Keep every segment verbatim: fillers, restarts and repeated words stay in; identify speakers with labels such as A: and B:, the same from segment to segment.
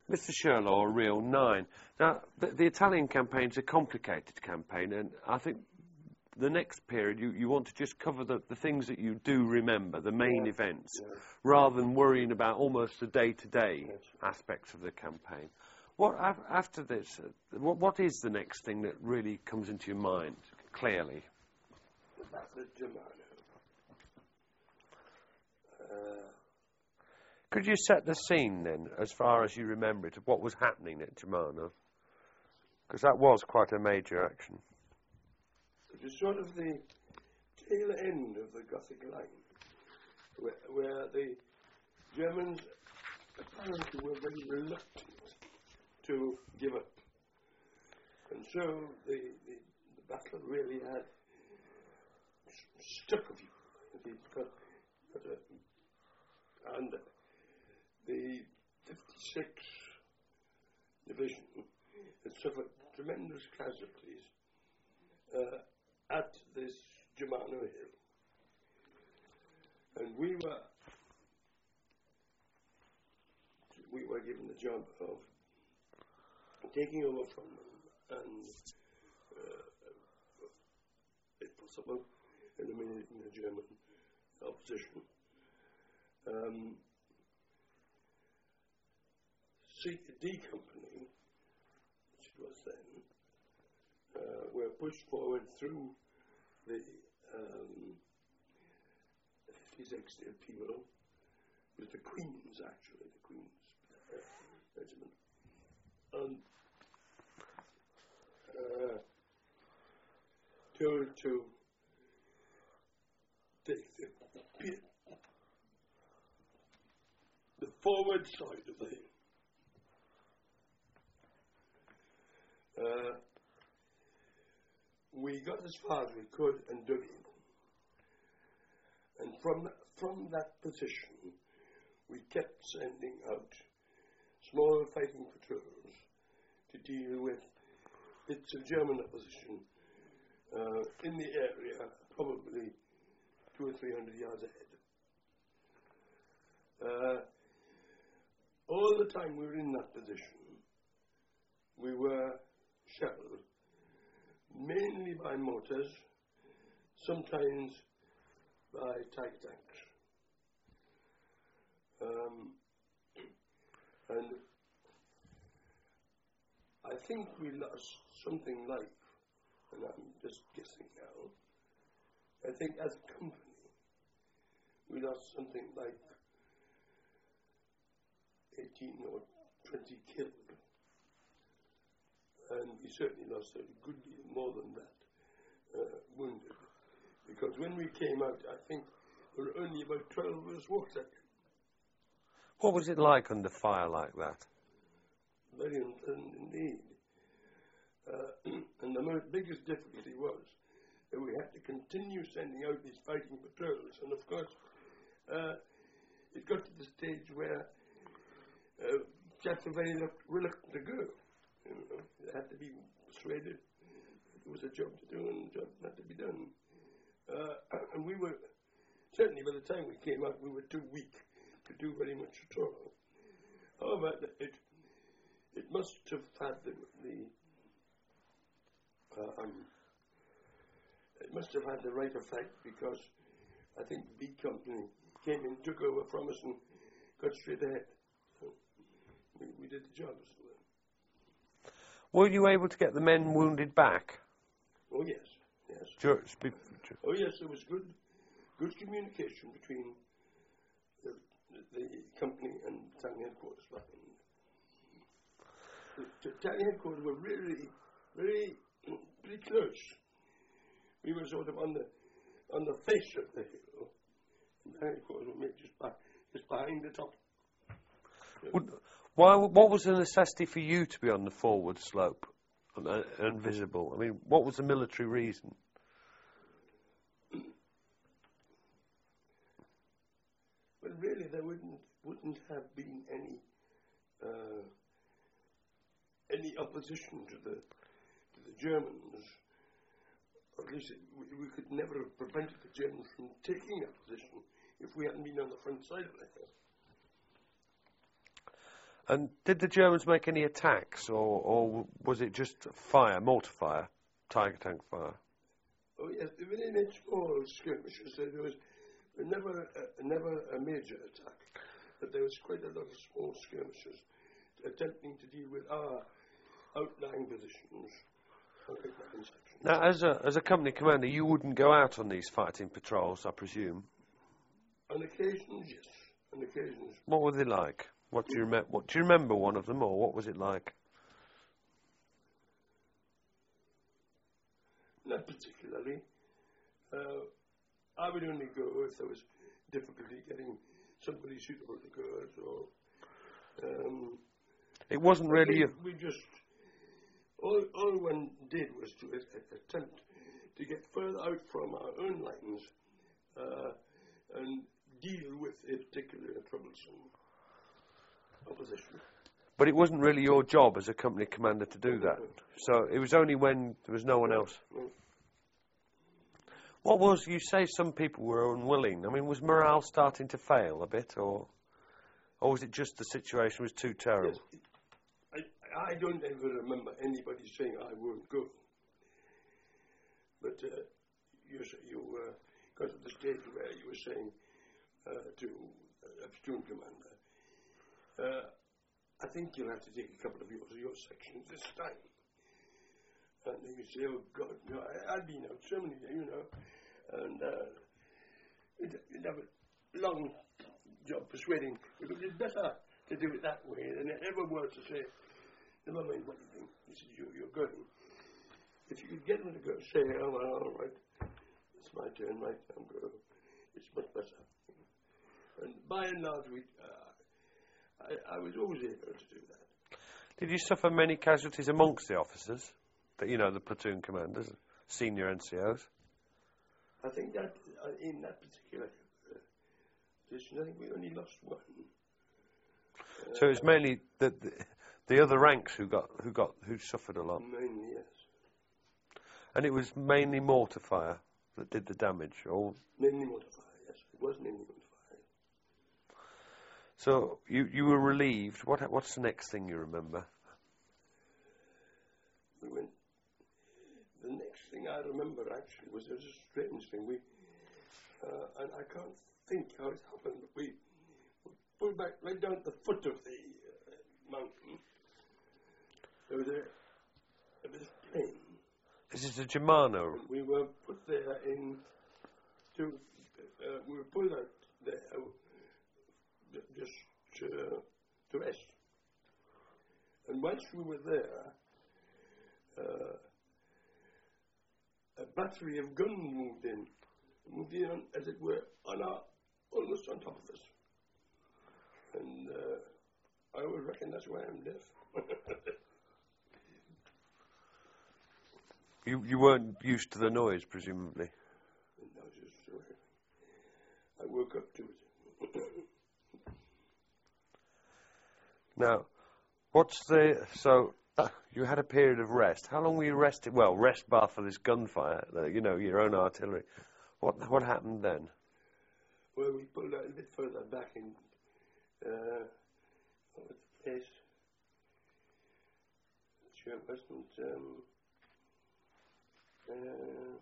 A: Mister Sherlaw, Real Nine. Now, the, the Italian campaign's a complicated campaign, and I think the next period you, you want to just cover the, the things that you do remember, the main
B: yeah.
A: events,
B: Yeah.
A: rather than worrying about almost the day-to-day
B: Yes.
A: aspects of the campaign. What af after this? Uh, what, what is the next thing that really comes into your mind clearly?
B: The Battle of Germano. Uh,
A: Could you set the scene then, as far as you remember it, of what was happening at Germano? Because that was quite a major action.
B: it was sort of the tail end of the Gothic line, where, where the Germans apparently were very reluctant to give up. And so the, the, the battle really had s- stuck with you. If you got, got a, and the fifty-sixth Division had suffered tremendous casualties uh, at this Germano Hill. And we were we were given the job of taking over from them and, uh, if possible, eliminating the German opposition. Um, C D Company, which it was then, uh, were pushed forward through the um, fifty-sixth people, with the Queen's actually, the Queen's uh, regiment. And uh, told to take the, the forward side of the hill. Uh, we got as far as we could and dug in. And from, from that position, we kept sending out smaller fighting patrols to deal with bits of German opposition uh, in the area, probably two or three hundred yards ahead. Uh, all the time we were in that position, we were shelled, mainly by mortars, sometimes by tiger tanks. Um, and I think we lost something like, and I'm just guessing now, I think as a company, we lost something like eighteen or twenty killed. And we certainly lost a good deal more than that uh, wounded. Because when we came out, I think there were only about twelve of us walked out.
A: What was it like under fire like that?
B: Very unpleasant indeed. Uh, and the most biggest difficulty was that we had to continue sending out these fighting patrols. And of course, uh, it got to the stage where uh, chaps were very reluctant to go. You know, they had to be persuaded that there was a job to do and the job had to be done. Uh, and we were, certainly by the time we came out, we were too weak to do very much at all. However, it it must have had the, the uh, um, it must have had the right effect, because I think B Company came in, took over from us and got straight ahead. So we, we did the job. So.
A: Were you able to get the men wounded back?
B: Oh yes, yes.
A: Dur- spe-
B: Oh yes, there was good, good communication between the, the, the company and battalion headquarters. The battalion headquarters were really, very, pretty close. We were sort of on the, on the face of the hill. And battalion headquarters were made just, by, just behind the top.
A: Would, why? What was the necessity for you to be on the forward slope and, uh, and visible? I mean, what was the military reason?
B: Well, really, there wouldn't wouldn't have been any uh, any opposition to the to the Germans. Or at least it, we, we could never have prevented the Germans from taking a position if we hadn't been on the front side of the hill.
A: And did the Germans make any attacks, or, or was it just fire, mortar fire, Tiger tank fire?
B: Oh yes, even in its small skirmishes, there was never, uh, never a major attack, but there was quite a lot of small skirmishes attempting to deal with our outlying positions. Outlying sections.
A: Now, as a as a company commander, you wouldn't go out on these fighting patrols, I presume.
B: On occasions, yes. On occasions.
A: What were they like? What do you remember? What do you remember? One of them, or what was it like?
B: Not particularly. Uh, I would only go if there was difficulty getting somebody suitable to go out, or um,
A: it wasn't really.
B: We, we just all all one did was to a, a, attempt to get further out from our own lines uh, and deal with a particular troublesome opposition.
A: But it wasn't really your job as a company commander to do that. So it was only when there was no one else.
B: No.
A: What was, you say some people were unwilling. I mean, was morale starting to fail a bit, or or was it just the situation was too terrible?
B: Yes, it, I, I don't ever remember anybody saying I won't go. But uh, you, you uh, got to the stage where you were saying uh, to a platoon commander, uh, I think you'll have to take a couple of yours, your sections this time. And then you say, oh God, no, I, I've been out so many days, you know, and uh, you'd, you'd have a long job persuading, because it's better to do it that way than it ever was to say, never mind what you think, this is you, you're going. If you could get them to go, say, oh, well, all right, it's my turn, right, I'm going, it's much better. And by and large, we, uh, I, I was always able to do that.
A: Did you suffer many casualties amongst the officers? That, you know, the platoon commanders, senior N C Os?
B: I think that uh, in that particular uh, position, I think we only lost one. Uh,
A: so it was mainly the, the the other ranks who got who got who suffered a lot.
B: Mainly, yes.
A: And it was mainly mortar fire that did the damage, or
B: mainly mortar fire. Yes, it was mainly mortar fire.
A: So you you were relieved. What what's the next thing you remember?
B: We went. The next thing I remember actually was there was a strange thing. We uh, and I can't think how it happened. But we, we pulled back right down at the foot of the uh, mountain. There was a, there was a plain.
A: This is the Germano.
B: We were put there in to uh, we were pulled out there uh, just uh, to rest. And once we were there, uh, a battery of guns moved in, moved in on, as it were, on our almost on top of us. And uh, I would reckon that's why I'm deaf.
A: You you weren't used to the noise, presumably.
B: No, just uh, I woke up to it.
A: Now, what's the so uh, you had a period of rest. How long were you rested? Well, rest bar for this gunfire. Uh, you know, your own artillery. What what happened then?
B: Well, we pulled out a bit further back in uh, what was the place? Sure, it wasn't. Um, Uh,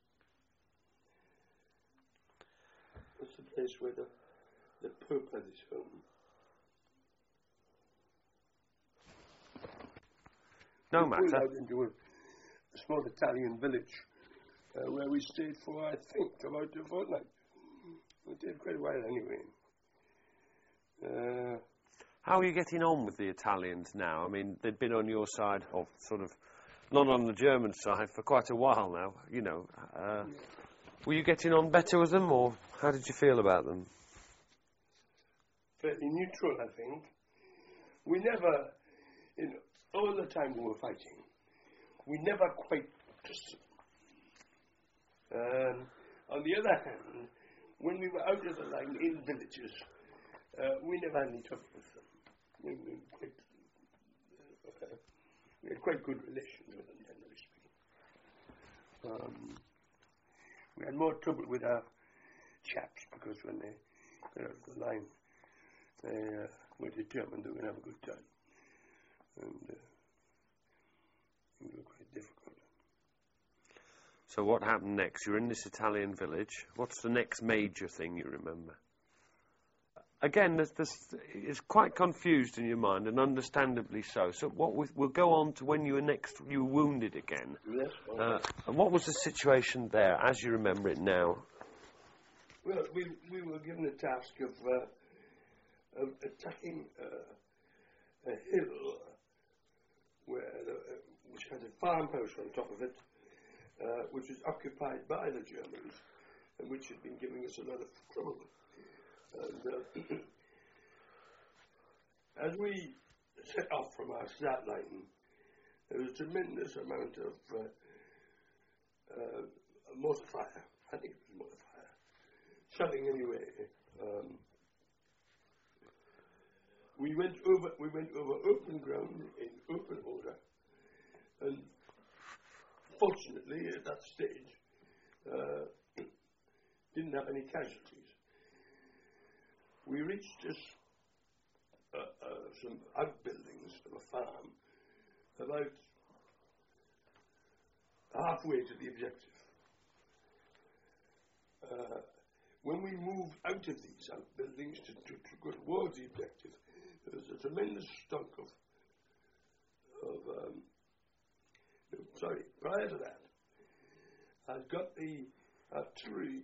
B: what's the place where the, the Pope had his home?
A: No
B: we
A: matter.
B: pulled out into a, a small Italian village uh, where we stayed for, I think, about a fortnight. We did quite a while anyway. Uh,
A: How are you getting on with the Italians now? I mean, they'd been on your side, or sort of not on the German side, for quite a while now, you know. Uh, were you getting on better with them, or how did you feel about them?
B: Fairly neutral, I think. We never, in all the time we were fighting, we never quite trusted them. Um, on the other hand, when we were out of the line in villages, uh, we never had any trouble with them. We, we, quite, uh, we had quite good relations with them, generally speaking. Um, we had more trouble with our chaps because when they got out of the line, they, uh, were determined they were going to have a good time. And uh, it was quite difficult.
A: So what happened next? You're in this Italian village. What's the next major thing you remember? Again, there's, there's, it's quite confused in your mind, and understandably so. So what we, we'll go on to when you were next, you were wounded again.
B: Yes.
A: Uh, and what was the situation there, as you remember it now?
B: Well, we we were given a task of, uh, of attacking uh, a hill where the, uh, which had a farmhouse on top of it, uh, which was occupied by the Germans, and which had been giving us a lot of trouble. And uh, as we set off from our start line, there was a tremendous amount of uh, uh, mortar fire. I think it was mortar fire. Shelling anyway. Um, we went over. We went over open ground in open order, and fortunately, at that stage, uh, didn't have any casualties. We reached this, uh, uh, some outbuildings of a farm about halfway to the objective. Uh, when we moved out of these outbuildings to, to, to go towards the objective, there was a tremendous stunk of, of um, no, sorry, prior to that, I'd got the artillery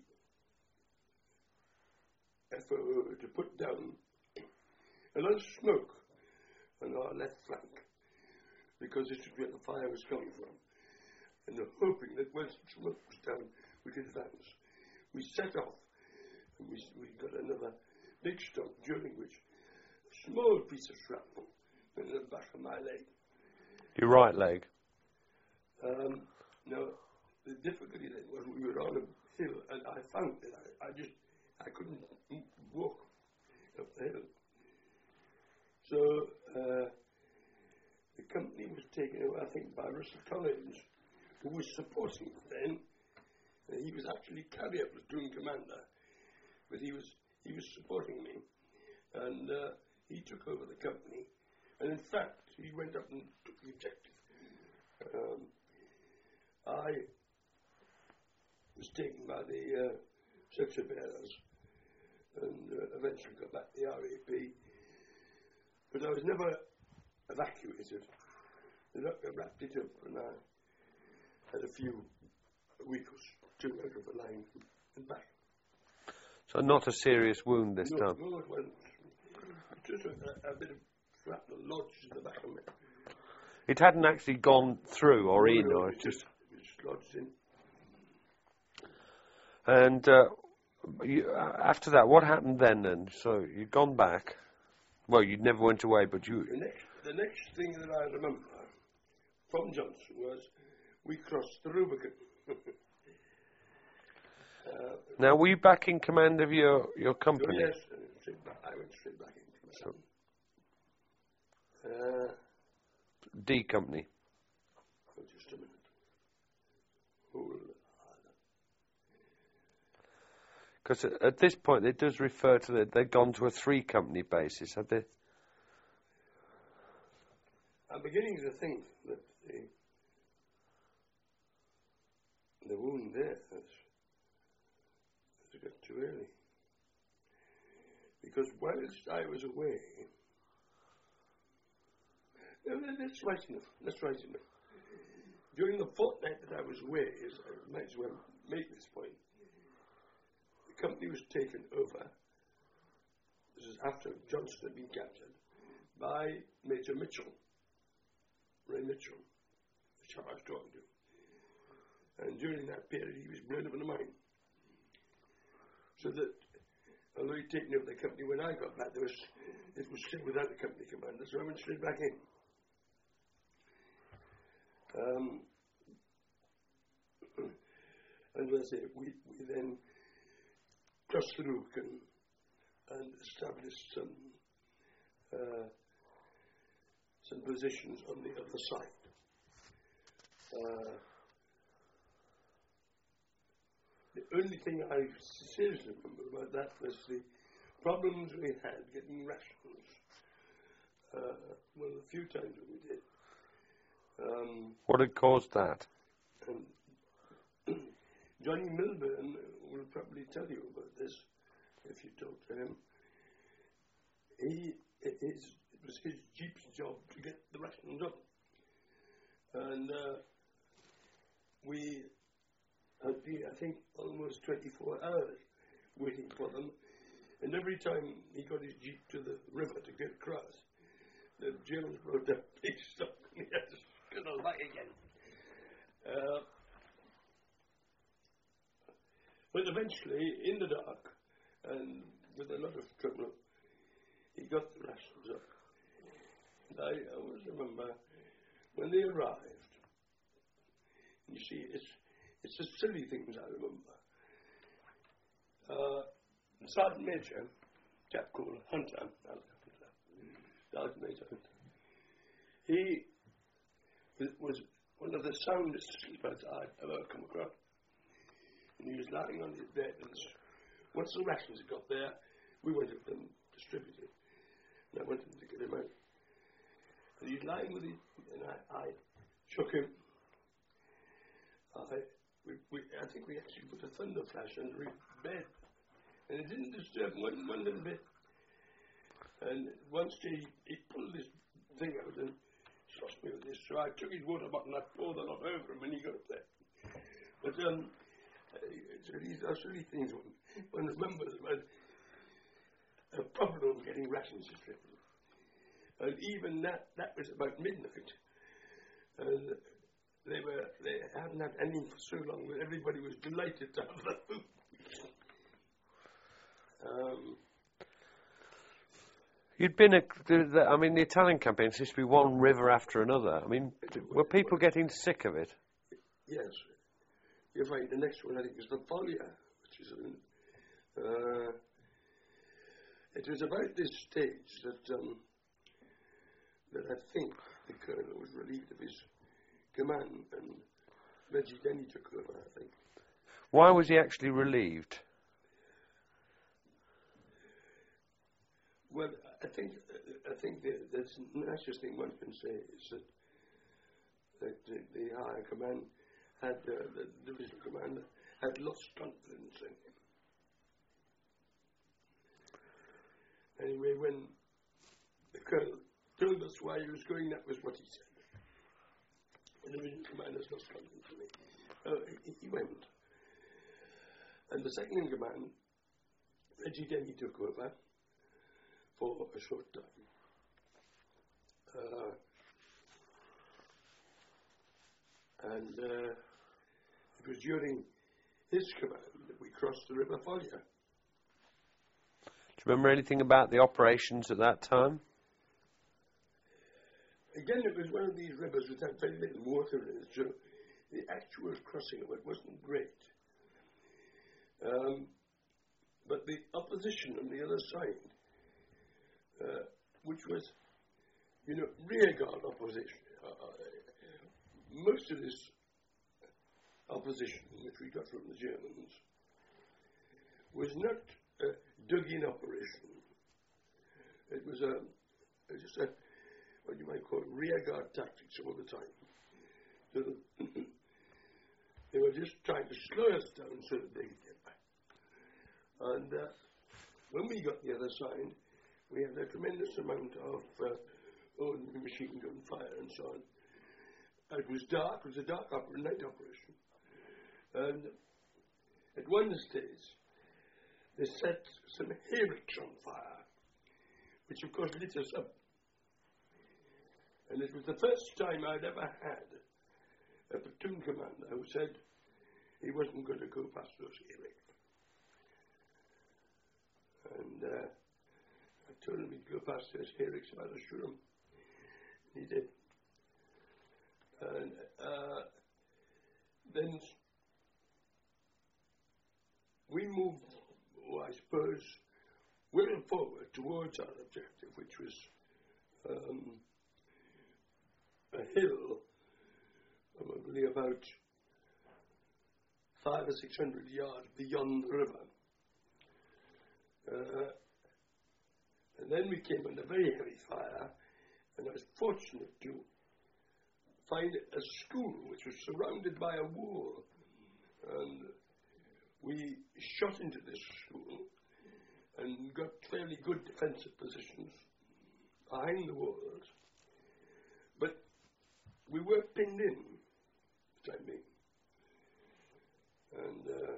B: F O O to put down a lot of smoke on our left flank, because this was where the fire was coming from, and they're hoping that once the smoke was down, we could advance. We set off, and we, we got another big stump, during which a small piece of shrapnel went in the back of my leg.
A: Your right leg?
B: Um, now, the difficulty then was we were on a hill, and I found that I, I just I couldn't walk up the hill. So uh, the company was taken over, I think, by Russell Collins, who was supporting me then. Uh, he was actually carrier platoon commander, but he was he was supporting me, and uh, he took over the company. And in fact, he went up and took the objective. Um, I was taken by the uh, sector bearers, and uh, eventually got back to the R A P. But I was never evacuated. The doctor wrapped it up, and I had a few weeks, two out of the line and back.
A: So not a serious wound this
B: no,
A: time?
B: No, it wasn't. Just a, a bit of shrapnel lodged in the back of me.
A: It hadn't actually gone through or
B: no,
A: in,
B: no,
A: or
B: it
A: it's just...
B: It just lodged in.
A: And uh, you, after that, what happened then? Then, so you'd gone back. Well, you never went away, but you.
B: The next, the next thing that I remember from Johnson was we crossed the Rubicon. uh,
A: now, were you back in command of your your company?
B: Oh, yes, uh, straight back, I went straight back into command.
A: So,
B: uh,
A: D company.
B: oh, just a minute. Hold on.
A: Because at this point, it does refer to that they've gone to a three-company basis, have they?
B: I'm beginning to think that the, the wound there has, has got too early. Because whilst I was away, no, that's right enough, that's right enough. During the fortnight that I was away, I might as well make this point, the company was taken over, this is after Johnson had been captured, by Major Mitchell, Ray Mitchell, the chap I was talking to. And during that period, he was blown up in a mine. So that, although he'd taken over the company, when I got back, there was, it was still without the company commander, so I went straight back in. Um, and as I say, we, we then crossed the Rubicon and established some uh, some positions on the other side. Uh, the only thing I seriously remember about that was the problems we had getting rations Uh, well, a few times we did. Um,
A: What had caused that?
B: and Johnny Milburn will probably tell you about this if you talk to him. He, it, his, it was his jeep's job to get the rations up. And uh, we had been, I think, almost twenty-four hours waiting for them. And every time he got his jeep to the river to get across, the Germans brought a big stuff and he had to scuttle back again. Uh, but eventually, in the dark, and with a lot of trouble, he got the rations up. And I always remember when they arrived, you see, it's, it's the silly things I remember. Uh, Sergeant Major, a chap called Hunter, Sergeant Major Hunter, he was one of the soundest sleepers I'd ever come across. And he was lying on his bed, and once the rations had got there, we went up and distributed. And I went in to get him out. And he's lying with his, and I, I shook him. I, we, we, I think we actually put a thunder flash under his bed. And it didn't disturb him one, one little bit. And once he, he pulled this thing out and slashed me with this, so I took his water bottle and I poured a lot over him and he got up there. But um, so these are silly things one, one remembers about a problem getting rations distributed. And even that, that was about midnight. And they were, they hadn't had anything for so long that everybody was delighted to have that food. Um,
A: You'd been a, the, the, I mean, the Italian campaign seems to be one river after another. I mean, were people getting sick of it?
B: Yes. You find the next one, I think, is the Foglia, which is, uh, it was about this stage that, um, that I think the colonel was relieved of his command and Reggie Denny took over, I think.
A: Why was he actually relieved?
B: Well, I think I think the, the nicest thing one can say is that that the, the higher command had uh, the division commander had lost confidence in him. Anyway, when the colonel told us why he was going, that was what he said. The division commander's lost confidence in me. Uh, he, he went, and the second in command, Reggie Denny, took over for a short time. Uh, and uh, it was during his command that we crossed the River Foglia.
A: Do you remember anything about the operations at that time?
B: Again, it was one of these rivers which had very little water in it, so the actual crossing of it wasn't great. Um, but the opposition on the other side, Uh, which was, you know, rearguard opposition. Uh, most of this opposition, which we got from the Germans, was not a dug-in operation. It was a, it just a, what you might call rearguard tactics all the time. So that they were just trying to slow us down so that they could get back. And uh, when we got the other side, we had a tremendous amount of uh, ordinary machine gun fire and so on. And it was dark, it was a dark oper- night operation. And at one stage, they set some Herricks on fire, which of course lit us up. And it was the first time I'd ever had a platoon commander who said he wasn't going to go past those Herricks. And uh, I told him he'd go past those Herricks if I'd shoot him. He did. And uh, then we moved, oh, I suppose, well forward towards our objective, which was um, a hill, probably about five or six hundred yards beyond the river. Uh, and then we came under very heavy fire And I was fortunate to find a school which was surrounded by a wall. And we shot into this school and got fairly good defensive positions behind the walls. But we were pinned in, which I mean. And uh,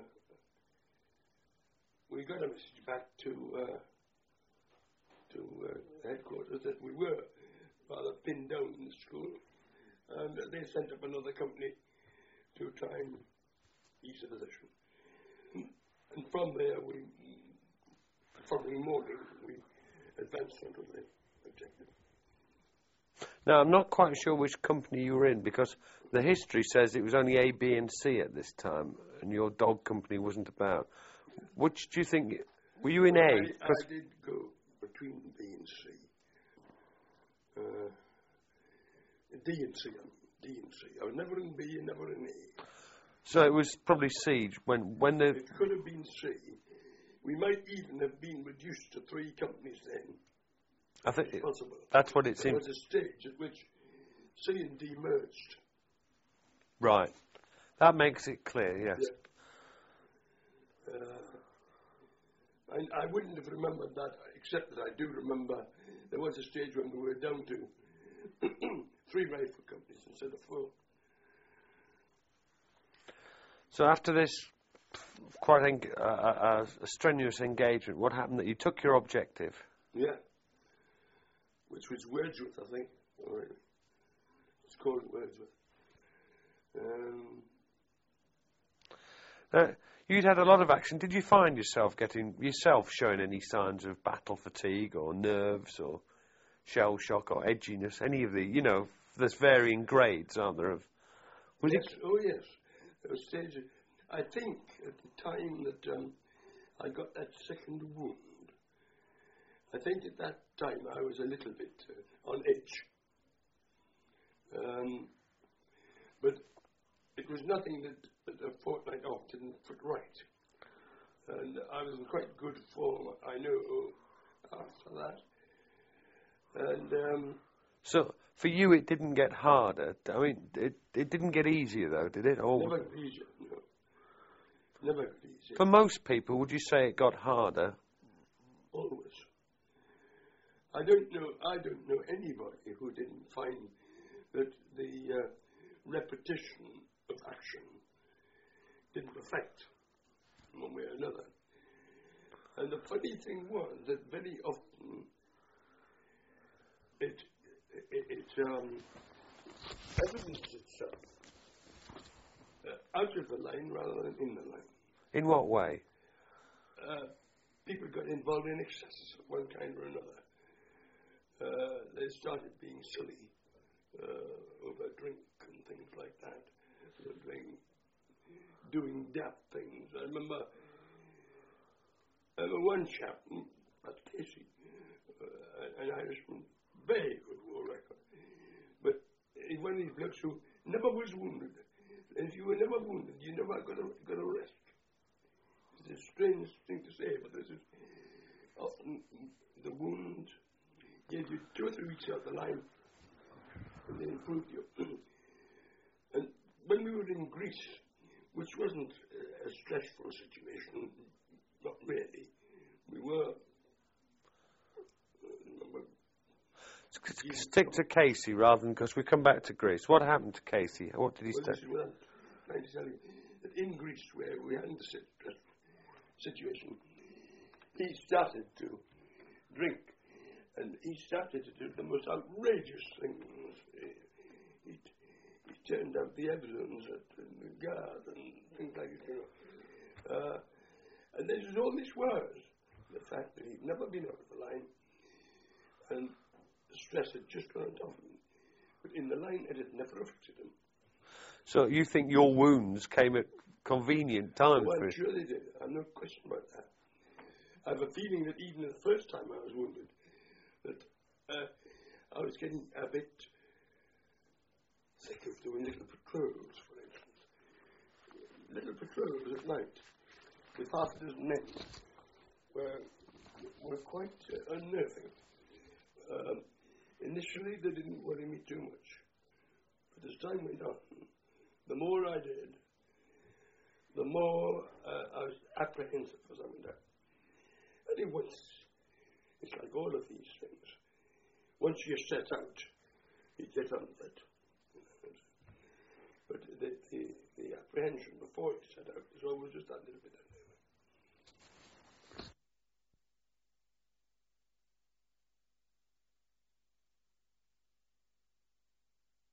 B: we got a message back to uh, to uh, headquarters that we were rather pinned down in the school, and uh, they sent up another company to try and ease the position. And from there, we, the following morning, we advanced onto the objective.
A: Now, I'm not quite sure which company you were in, because the history says it was only A, B and C at this time, and your dog company wasn't about. Which do you think, were you in A?
B: I, I did go between B and C. Uh, D and C, I mean, D and C. I was never in B and never in A.
A: So it was probably C, when, when the...
B: It could have been C. We might even have been reduced to three companies then.
A: I think
B: It's possible.
A: That's what it
B: There
A: seemed.
B: was a stage at which C and D merged.
A: Right. That makes it clear, yes.
B: Yeah. Uh, I, I wouldn't have remembered that, except that I do remember there was a stage when we were down to three rifle companies instead of four.
A: So after this quite en- uh, uh, a strenuous engagement, what happened that you took your objective?
B: Yeah. Which was Wordsworth, I think. Or it's called Wordsworth. Um,
A: Uh, you'd had a lot of action. Did you find yourself getting yourself showing any signs of battle fatigue or nerves or shell shock or edginess? Any of the, you know, there's varying grades, aren't there? Of was
B: yes,
A: it?
B: oh yes. There was stages. I think at the time that um, I got that second wound, I think at that time I was a little bit uh, on edge. Um, but it was nothing that, that a fortnight off didn't fit right. And I was in quite good form, I know, after that. And um,
A: So for you, it didn't get harder. I mean, it it didn't get easier though, did it? Or
B: never got easier, no. Never got easier.
A: for most people, would you say it got harder?
B: Always. I don't know. I don't know anybody who didn't find that the uh, repetition of action didn't affect one way or another. And the funny thing was that very often it it, it um, evidenced itself uh, out of the line rather than in the line.
A: In what way?
B: Uh, people got involved in excesses of one kind or another. Uh, they started being silly uh, over drink and things like that. They were doing, doing daft things. I remember, I remember one chap, Pat Casey, uh, an Irishman, very good war record, but he's one of these blokes who never was wounded. And if you were never wounded, you never got a, got a rest. It's a strange thing to say, but this is often the wound gave you two or three weeks out the line, and they improved you. And when we were in Greece, which wasn't a stressful situation, not really, we were. Uh,
A: Stick to Casey rather than, because we come back to Greece. What happened to Casey? What did he
B: well,
A: say?
B: this is what I'm trying to tell you. That in Greece, where we had the stressful situation, he started to drink. And he started to do the most outrageous things. He, he, he turned out the evidence at the guard and things like that. You know. uh, and this is all this was. The fact that he'd never been out of the line. And the stress had just gone on top of him. But in the line, it had never affected him.
A: So you think your wounds came at convenient times
B: Oh,
A: for
B: I'm
A: him?
B: sure they did. I've no question about that. I have a feeling that even the first time I was wounded, that uh, I was getting a bit sick of doing little patrols, for instance. Little patrols at night with half a dozen men were, were quite uh, unnerving. Um, initially they didn't worry me too much. But as time went on, the more I did, the more uh, I was apprehensive for something like that. And it was, it's like all of these things. Once you set out, you get on with it. But the, the, the apprehension before you set out is always just that little bit.